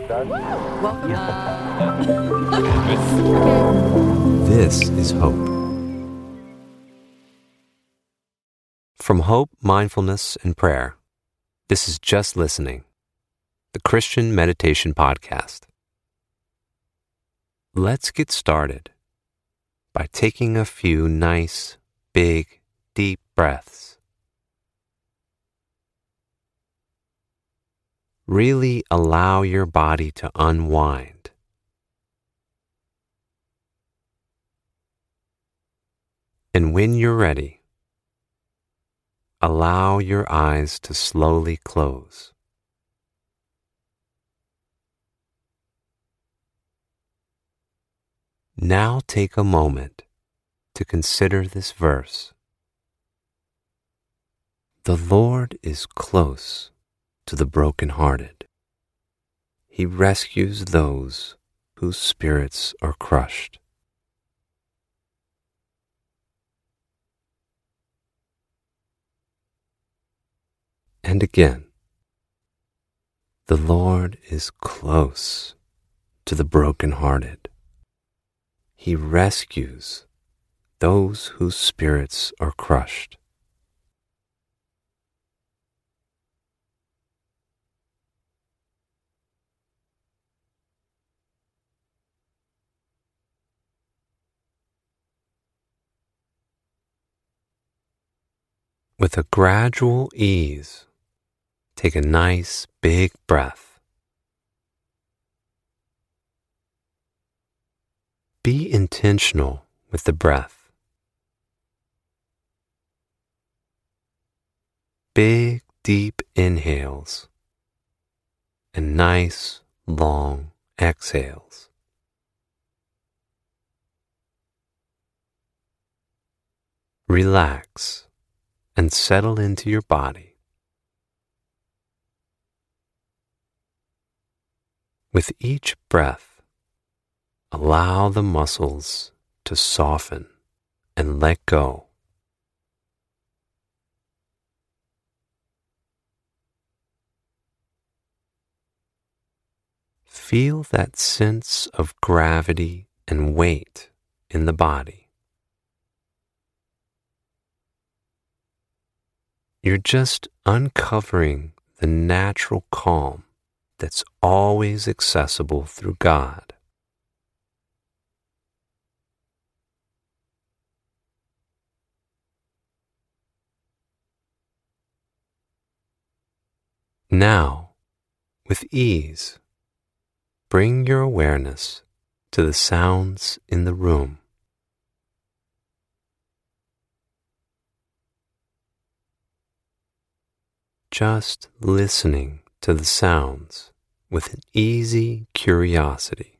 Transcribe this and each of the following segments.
Welcome. This is Hope. From Hope, Mindfulness, and Prayer, this is Just Listening, the Christian Meditation Podcast. Let's get started by taking a few nice, big, deep breaths. Really allow your body to unwind. And when you're ready, allow your eyes to slowly close. Now take a moment to consider this verse. The Lord is close to the brokenhearted. He rescues those whose spirits are crushed. And again, the Lord is close to the brokenhearted. He rescues those whose spirits are crushed. With a gradual ease, take a nice big breath. Be intentional with the breath. Big, deep inhales and nice, long exhales. Relax and settle into your body. With each breath, allow the muscles to soften and let go. Feel that sense of gravity and weight in the body. You're just uncovering the natural calm that's always accessible through God. Now, with ease, bring your awareness to the sounds in the room. Just listening to the sounds with an easy curiosity.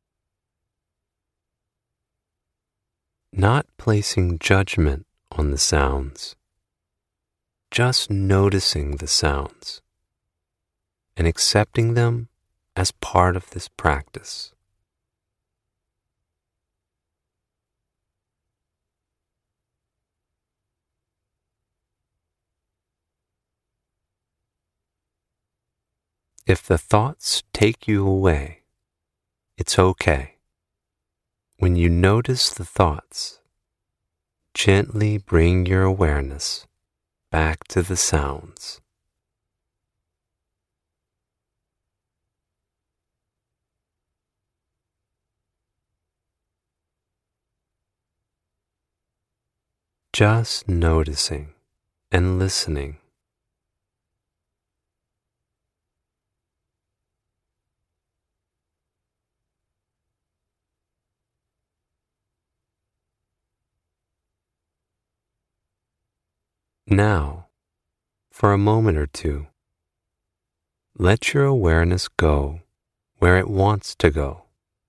Not placing judgment on the sounds, just noticing the sounds and accepting them as part of this practice. If the thoughts take you away, it's okay. When you notice the thoughts, gently bring your awareness back to the sounds. Just noticing and listening. Now, for a moment or two, let your awareness go where it wants to go.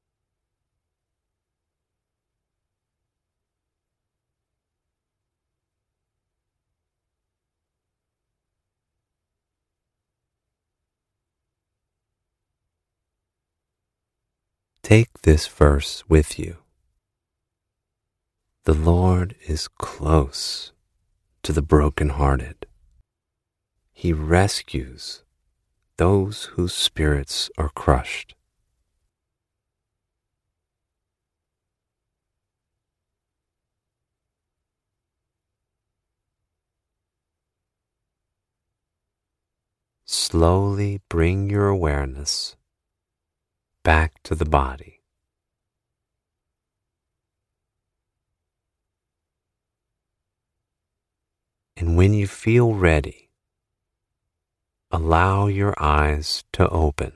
Take this verse with you. The Lord is close to the brokenhearted. He rescues those whose spirits are crushed. Slowly bring your awareness back to the body. And when you feel ready, allow your eyes to open.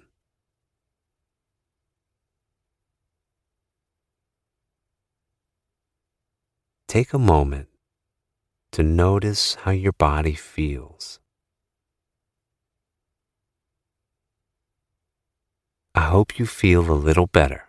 Take a moment to notice how your body feels. I hope you feel a little better.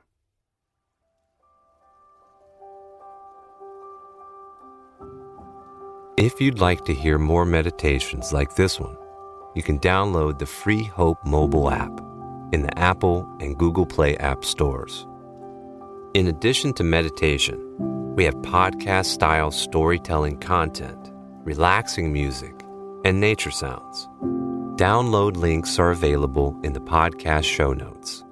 If you'd like to hear more meditations like this one, you can download the free Hope mobile app in the Apple and Google Play app stores. In addition to meditation, we have podcast-style storytelling content, relaxing music, and nature sounds. Download links are available in the podcast show notes.